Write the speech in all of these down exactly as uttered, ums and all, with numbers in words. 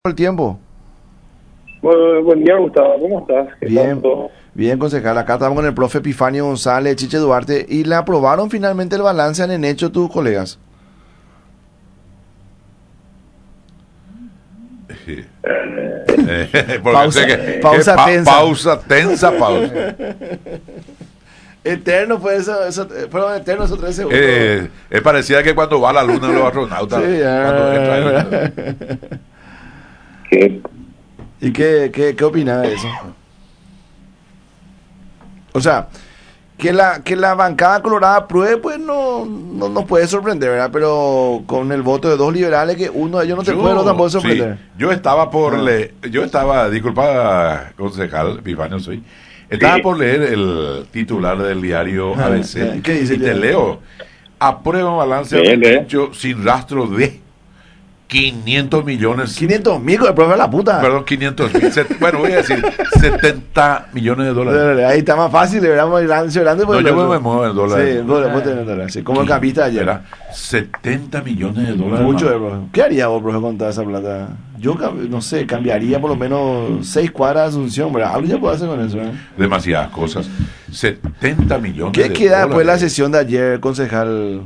El tiempo. Bueno, buen día, Gustavo. ¿Cómo estás? ¿Qué Bien, tal todo? bien, concejal. Acá estamos con el profe Epifanio González, Chiche Duarte, y le aprobaron finalmente el balance, han hecho tus colegas. Eh, porque Pausa, sé que- pausa que pa- tensa. Pausa tensa, pausa. Eterno fue eso, eso fueron eternos esos tres segundos. Eh, es parecida que cuando va a la luna los astronautas. Sí, cuando entra ahí. ah, ¿Qué? ¿Y qué, qué, qué opina de eso? O sea, que la, que la bancada colorada apruebe, pues no, no nos puede sorprender, ¿verdad? Pero con el voto de dos liberales, que uno de ellos no te puede, no tampoco sorprender. sí, yo estaba por Ah. leer, yo estaba, disculpa, concejal, Epifanio soy, estaba Sí. por leer el titular del diario Ah, A B C, ¿qué dice y el te diario? leo, aprueba balance Lee, lee. hecho sin rastro de quinientos millones, quinientos mil, el profe de la puta. perdón, quinientos mil, set- bueno, voy a decir setenta millones de dólares. Ahí está más fácil, le muy grande, grande. No, porque yo lo- me muevo en dólares. Sí, vos, vos tenés dólares, sí, como el campista ayer. Era setenta millones de dólares. Mucho, más. eh, profe. ¿Qué haría vos, profe, con toda esa plata? Yo, cam- no sé, cambiaría por lo menos seis cuadras de Asunción, ¿verdad? Algo ya puedo hacer con eso, ¿eh? Demasiadas cosas. setenta millones ¿Qué de queda después de la dólares. sesión de ayer, concejal?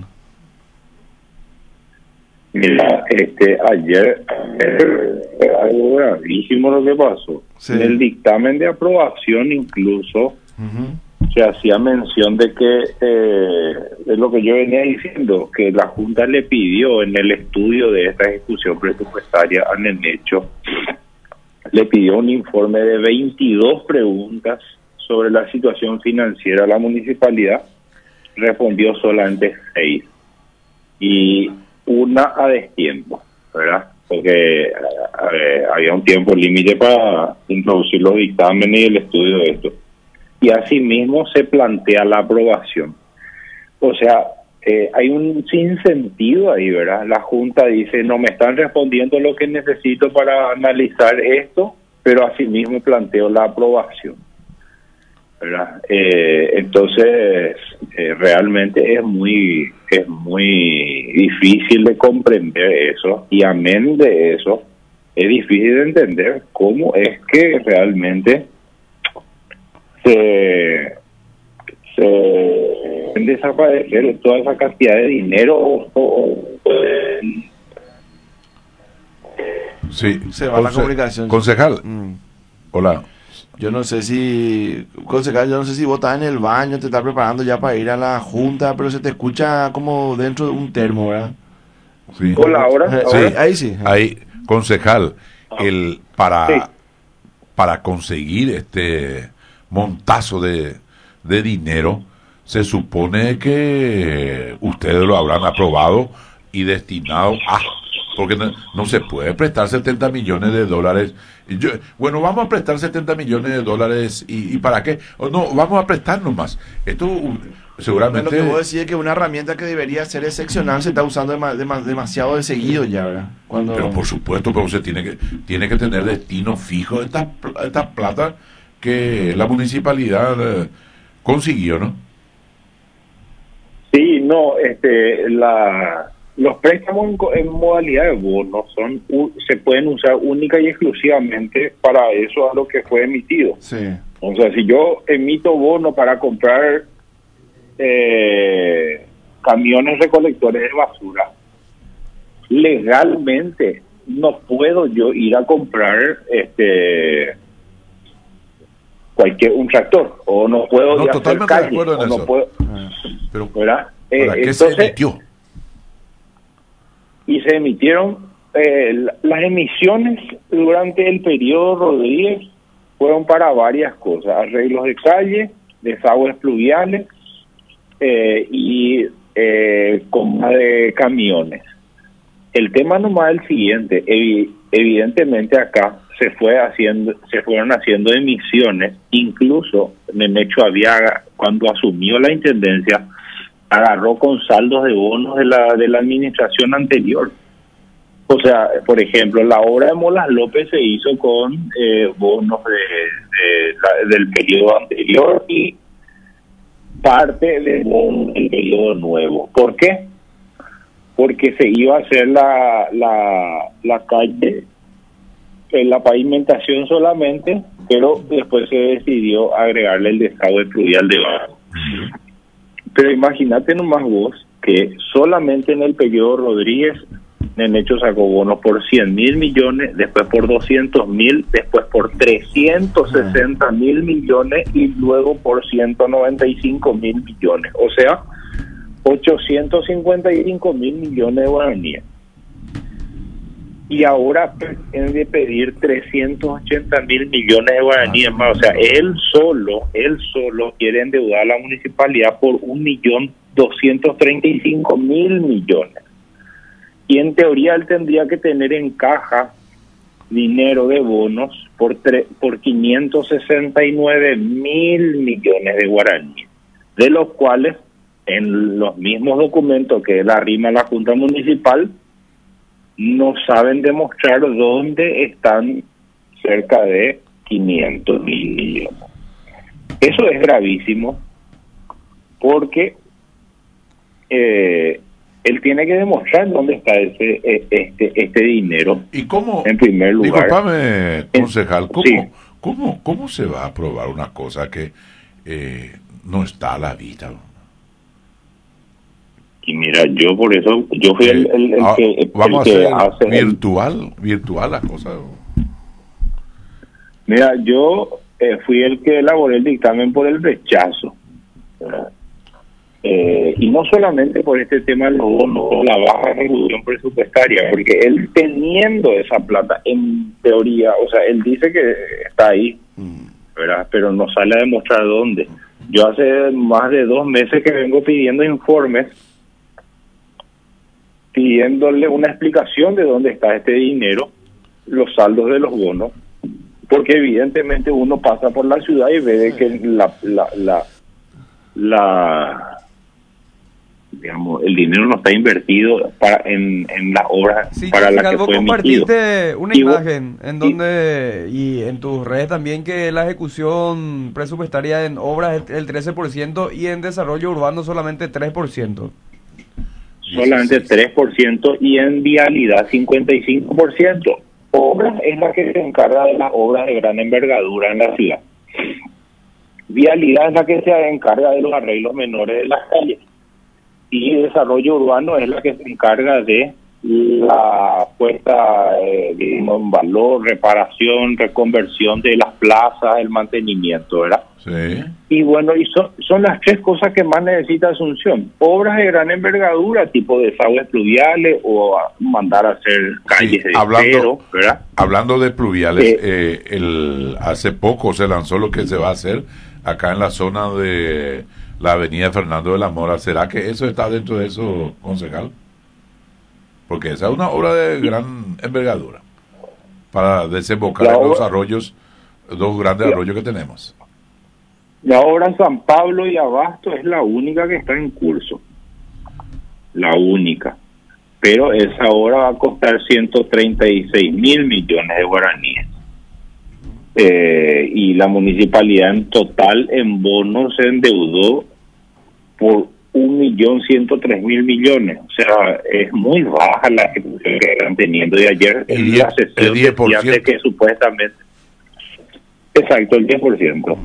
Mira, este, ayer eh, fue algo gravísimo lo que pasó. Sí. En el dictamen de aprobación incluso Ujú. se hacía mención de que, eh, es lo que yo venía diciendo, que la Junta le pidió en el estudio de esta ejecución presupuestaria en el hecho, le pidió un informe de veintidós preguntas sobre la situación financiera de la municipalidad, respondió solamente seis. Y una a destiempo, ¿verdad? Porque eh, había un tiempo límite para introducir los dictámenes y el estudio de esto. Y asimismo se plantea la aprobación. O sea, eh, hay un sinsentido ahí, ¿verdad? La Junta dice, no me están respondiendo lo que necesito para analizar esto, pero asimismo planteo la aprobación, ¿verdad? Eh, entonces, eh, realmente es muy es muy difícil de comprender eso, y amén de eso, es difícil de entender cómo es que realmente se, se pueden desaparecer toda esa cantidad de dinero o, o- pueden- Sí. Se va la Conce- comunicación. Concejal, Mm. hola. Yo no sé si, concejal, yo no sé si vos estás en el baño, te estás preparando ya para ir a la junta, pero se te escucha como dentro de un termo, ¿verdad? Sí. Hola, ahora, Eh, Sí. ahora. sí, ahí sí. Ahí, concejal, el para Sí. para conseguir este montazo de, de dinero, se supone que ustedes lo habrán aprobado y destinado a, porque no, no se puede prestar setenta millones de dólares. Y yo- bueno, vamos a prestar setenta millones de dólares y, y ¿para qué? O no, vamos a prestar nomás. Esto uh, seguramente... Lo que vos decís es que una herramienta que debería ser excepcional se está usando dema- dema- demasiado de seguido ya, ¿verdad? Cuando... Pero por supuesto, pero usted tiene que tiene que tener destino fijo de estas pl- estas plata que la municipalidad eh, consiguió, ¿no? Sí, no, este, la, los préstamos en, co- en modalidad de bono son u- se pueden usar única y exclusivamente para eso a lo que fue emitido. Sí. O sea, si yo emito bono para comprar eh, camiones recolectores de basura, legalmente no puedo yo ir a comprar este cualquier un tractor, o no puedo No, ir a hacer totalmente de calle, acuerdo en o no eso. puedo, Ah. Pero ¿verdad? Eh, ¿para qué se entonces, emitió? y se emitieron eh, la- las emisiones durante el periodo Rodríguez fueron para varias cosas: arreglos de calle, desagües pluviales eh, y eh, compra de camiones. El tema nomás es el siguiente: evi- evidentemente acá se fue haciendo, se fueron haciendo emisiones, incluso Nenecho había, cuando asumió la intendencia, agarró con saldos de bonos de la de la administración anterior. O sea, por ejemplo, la obra de Molas López se hizo con eh, bonos de, de la- del periodo anterior y parte del bono del periodo nuevo. ¿Por qué? Porque se iba a hacer la la, la calle en la pavimentación solamente, pero después se decidió agregarle el desagüe pluvial debajo. Pero imagínate nomás vos que solamente en el periodo Rodríguez Nenecho sacó bonos por cien mil millones, después por doscientos mil, después por trescientos sesenta mil millones y luego por ciento noventa y cinco mil millones. O sea, ochocientos cincuenta y cinco mil millones de guaraníes. Y ahora pretende pedir trescientos ochenta mil millones de guaraníes más. O sea, él solo, él solo quiere endeudar a la municipalidad por un millón doscientos treinta y cinco mil millones. Y en teoría él tendría que tener en caja dinero de bonos por tre por quinientos sesenta y nueve mil millones de guaraníes, de los cuales en los mismos documentos que él arrima a la Junta Municipal no saben demostrar dónde están cerca de quinientos mil millones. Eso es gravísimo porque eh, él tiene que demostrar dónde está ese este este dinero. ¿Y cómo? En primer lugar. Disculpame, concejal, ¿cómo, sí. cómo, cómo se va a aprobar una cosa que eh, no está a la vista? Y mira, yo por eso, yo fui el, el, el ah, que, el vamos que a hacer hace virtual, el... virtual las cosas. Mira, yo eh, fui el que elaboré el dictamen por el rechazo. Eh, y no solamente por este tema de los bonos, la baja ejecución presupuestaria, porque él teniendo esa plata, en teoría, o sea, él dice que está ahí, ¿verdad? Pero no sale a demostrar dónde. Yo hace más de dos meses que vengo pidiendo informes, pidiéndole una explicación de dónde está este dinero, los saldos de los bonos, porque evidentemente uno pasa por la ciudad y ve de que la, la, la, la digamos, el dinero no está invertido para en, en las obras sí, para las que vos fue emitido. compartiste una y imagen vos, en donde y, y en tus redes también que la ejecución presupuestaria en obras es el trece por ciento y en desarrollo urbano solamente tres por ciento. Solamente tres por ciento y en vialidad cincuenta y cinco por ciento. Obras es la que se encarga de las obras de gran envergadura en la ciudad. Vialidad es la que se encarga de los arreglos menores de las calles. Y desarrollo urbano es la que se encarga de la puesta eh, digamos, en valor, reparación, reconversión de las plazas, el mantenimiento, ¿verdad? Sí. Y bueno, y son, son las tres cosas que más necesita Asunción. Obras de gran envergadura, tipo desagües pluviales o a mandar a hacer calles Sí, de hablando, cero, ¿verdad? Hablando de pluviales, Eh, eh, el, hace poco se lanzó lo que se va a hacer acá en la zona de la avenida Fernando de la Mora. ¿Será que eso está dentro de eso, concejal? Porque esa es una obra de gran envergadura para desembocar La en obra- los arroyos, dos grandes La- arroyos que tenemos. La obra en San Pablo y Abasto es la única que está en curso. La única. Pero esa obra va a costar ciento treinta y seis mil millones de guaraníes. Eh, y la municipalidad en total en bonos se endeudó por un millón ciento tres mil millones. O sea, es muy baja la ejecución que están teniendo. Y ayer El en diez- la sesión el diez por decían de ciento. que supuestamente... Exacto, el diez por ciento.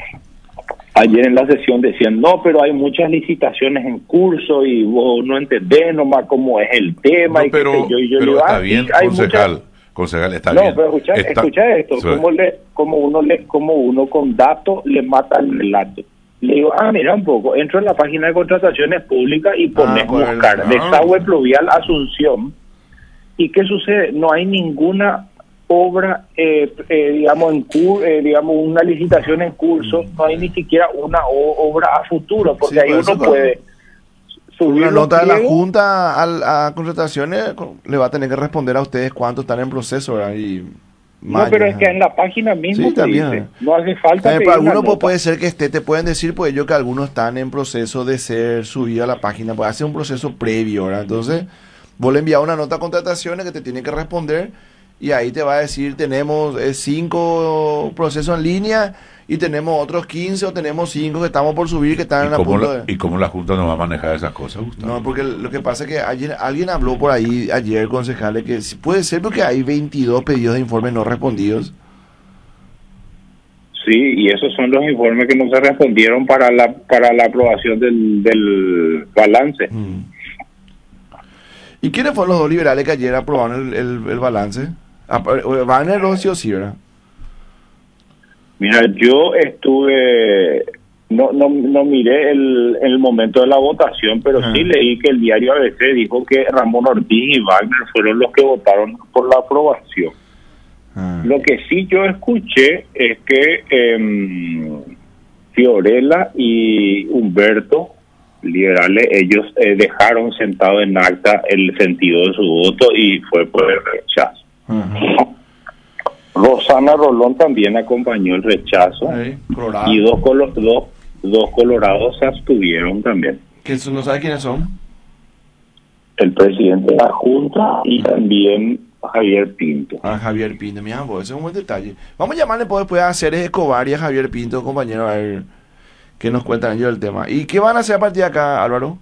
Ayer en la sesión decían, no, pero hay muchas licitaciones en curso y vos no entendés nomás cómo es el tema. No, y pero qué sé yo, y yo pero digo, está ah, bien, sí, hay concejal. muchas- Concejal, está no, bien. pero escucha, Está- escucha esto, Sí. como le, como uno le, como uno con datos le mata el relato. Le digo, ah, mira un poco, entro en la página de contrataciones públicas y pones Ah, pues, buscar no. desagüe pluvial Asunción. ¿Y qué sucede? No hay ninguna obra, eh, eh, digamos, en cur, eh, digamos, una licitación en curso, no hay ni siquiera una o- obra a futuro, porque Sí, ahí por uno eso, puede subir Una los nota de la pliegos. Junta al- a, contrataciones con- le va a tener que responder a ustedes cuántos están en proceso, ¿verdad? Y No, pero es que en la página mismo Sí, se también. dice, no hace falta También pedir para una algunos pues, nota. puede ser que esté, te pueden decir, pues ellos que algunos están en proceso de ser subidos a la página, pues hace un proceso previo, ¿verdad? Entonces, vos le envías una nota a contrataciones que te tiene que responder y ahí te va a decir, tenemos eh, cinco procesos en línea y tenemos otros quince o tenemos cinco que estamos por subir que están ¿Y en la cómo, punta la, de... ¿Y cómo la Junta no va a manejar esas cosas, Gustavo? No, porque lo que pasa es que ayer alguien habló por ahí, ayer, concejales, que si puede ser porque hay veintidós pedidos de informes no respondidos. Sí, y esos son los informes que no se respondieron para la para la aprobación del, del balance. Mm. ¿Y quiénes fueron los dos liberales que ayer aprobaron el, el, el balance? Wagner o sí o sí, ¿verdad? Mira, yo estuve, no no no miré el, el momento de la votación, pero Ah. sí leí que el diario A B C dijo que Ramón Ortiz y Wagner fueron los que votaron por la aprobación. Ah. Lo que sí yo escuché es que eh, Fiorella y Humberto, liberales, ellos eh, dejaron sentado en acta el sentido de su voto y fue por el rechazo. Ajá. Rosana Rolón también acompañó el rechazo. Ahí, Colorado. Y dos, colo- dos, dos colorados se abstuvieron también. ¿Que eso no sabe quiénes son? El presidente de la Junta y también Javier Pinto. A Javier Pinto, mira, pues, ese es un buen detalle. Vamos a llamarle pues, después a Ceres Escobar y a Javier Pinto, compañero, a ver qué nos cuentan ellos del tema. ¿Y qué van a hacer a partir de acá, Álvaro?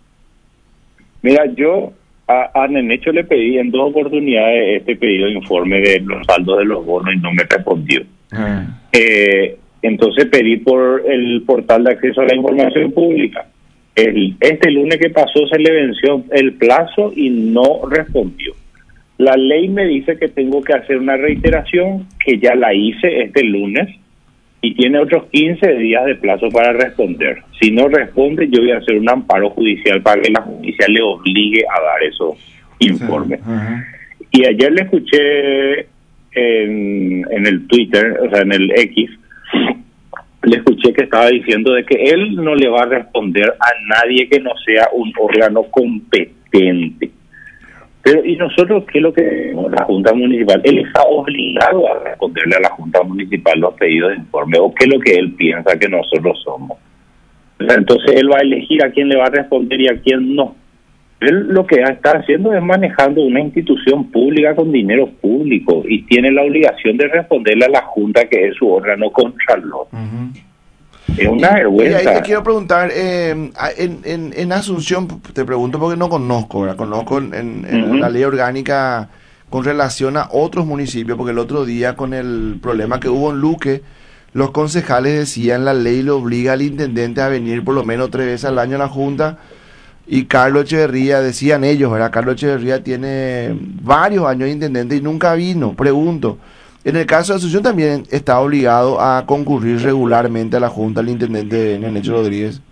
Mira, yo a, a Nenecho le pedí en dos oportunidades este pedido de informe de los saldos de los bonos y no me respondió. Ah. Eh, entonces pedí por el portal de acceso a la información pública. El, este lunes que pasó se le venció el plazo y no respondió. La ley me dice que tengo que hacer una reiteración, que ya la hice este lunes, y tiene otros quince días de plazo para responder. Si no responde, yo voy a hacer un amparo judicial para que la justicia le obligue a dar esos informes. Ajá. Y ayer le escuché en, en el Twitter, o sea, en el X, le escuché que estaba diciendo de que él no le va a responder a nadie que no sea un órgano competente. Pero, ¿y nosotros qué es lo que la Junta Municipal? Él está obligado a responderle a la Junta Municipal los pedidos de informe, o qué es lo que él piensa que nosotros somos. O sea, entonces él va a elegir a quién le va a responder y a quién no. Él lo que está haciendo es manejando una institución pública con dinero público y tiene la obligación de responderle a la Junta, que es su órgano contralor. Uh-huh. Es una Y vergüenza. ahí te quiero preguntar, eh, en, en, en Asunción, te pregunto porque no conozco, ¿verdad? Conozco en, en, en Ujú. la ley orgánica con relación a otros municipios, porque el otro día con el problema que hubo en Luque, los concejales decían la ley le obliga al intendente a venir por lo menos tres veces al año a la Junta, y Carlos Echeverría, decían ellos, ¿verdad? Carlos Echeverría tiene varios años de intendente y nunca vino. Pregunto, en el caso de Asunción también está obligado a concurrir regularmente a la Junta el intendente Nenecho Rodríguez.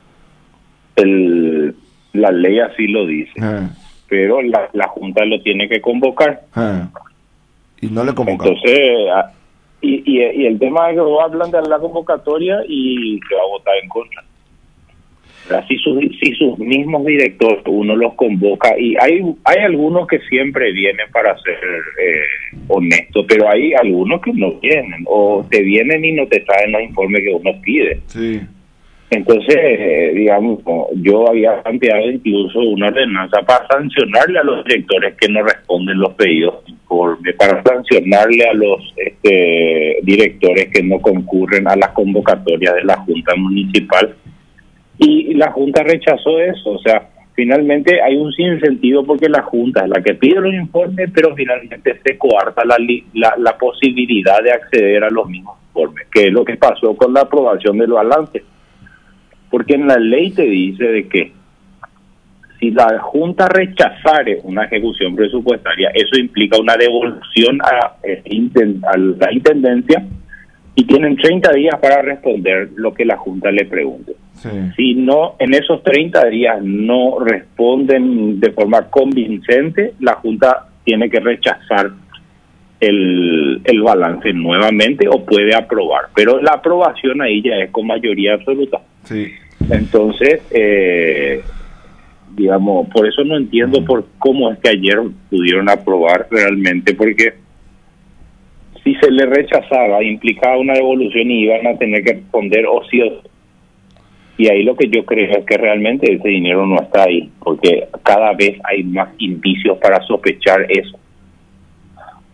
El, la ley así lo dice, Ah, pero la, la Junta lo tiene que convocar. ah. Y no le convocan. Entonces, ah, y, y, y el tema es que hablan de la convocatoria y que va a votar en contra. Si sus, si sus mismos directores uno los convoca, y hay hay algunos que siempre vienen para ser eh, honestos, pero hay algunos que no vienen, o te vienen y no te traen los informes que uno pide. Sí. Entonces, eh, digamos, yo había planteado incluso una ordenanza para sancionarle a los directores que no responden los pedidos de informe, para sancionarle a los este, directores que no concurren a las convocatorias de la Junta Municipal. Y la Junta rechazó eso. O sea, finalmente hay un sinsentido porque la Junta es la que pide los informes, pero finalmente se coarta la, li- la, la posibilidad de acceder a los mismos informes, que es lo que pasó con la aprobación del balance. Porque en la ley te dice de que si la Junta rechazare una ejecución presupuestaria, eso implica una devolución a, a la Intendencia, y tienen treinta días para responder lo que la Junta le pregunte. Sí. Si no, en esos treinta días no responden de forma convincente, la Junta tiene que rechazar el, el balance nuevamente o puede aprobar. Pero la aprobación ahí ya es con mayoría absoluta. Sí. Entonces, eh, digamos, por eso no entiendo por cómo es que ayer pudieron aprobar realmente, porque si se le rechazaba, implicaba una devolución y iban a tener que responder o sí o sí. Y ahí lo que yo creo es que realmente ese dinero no está ahí, porque cada vez hay más indicios para sospechar eso.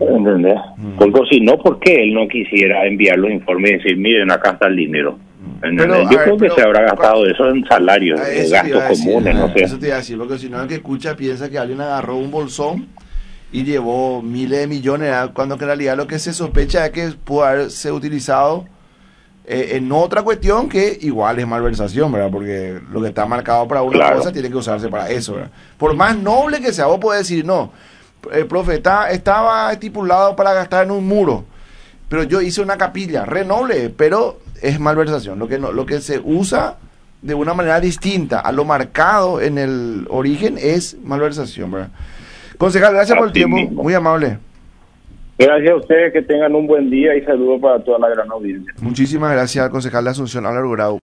¿Entendés? Mm. Porque si no, ¿por qué él no quisiera enviar los informes y decir, miren, acá está el dinero? ¿Entendés? Pero, a Yo ver, creo que pero- se habrá gastado eso en salarios, Ah, en eso te gastos iba a decir, comunes, no ah, sé. Eso te iba a decir, porque si no el que escucha piensa que alguien agarró un bolsón y llevó miles de millones, ah, cuando que en realidad lo que se sospecha es que pudo haberse utilizado eh, en otra cuestión que igual es malversación, ¿verdad? Porque lo que está marcado para una Claro. cosa tiene que usarse para eso, ¿verdad? Por más noble que sea, vos podés decir, no, el profe está- estaba estipulado para gastar en un muro, pero yo hice una capilla, re noble, pero es malversación. Lo que no, lo que se usa de una manera distinta a lo marcado en el origen es malversación, ¿verdad? Concejal, gracias por el Así tiempo, mismo. muy amable. Gracias a ustedes, que tengan un buen día y saludos para toda la gran audiencia. Muchísimas gracias al concejal de Asunción, Álvaro Grau.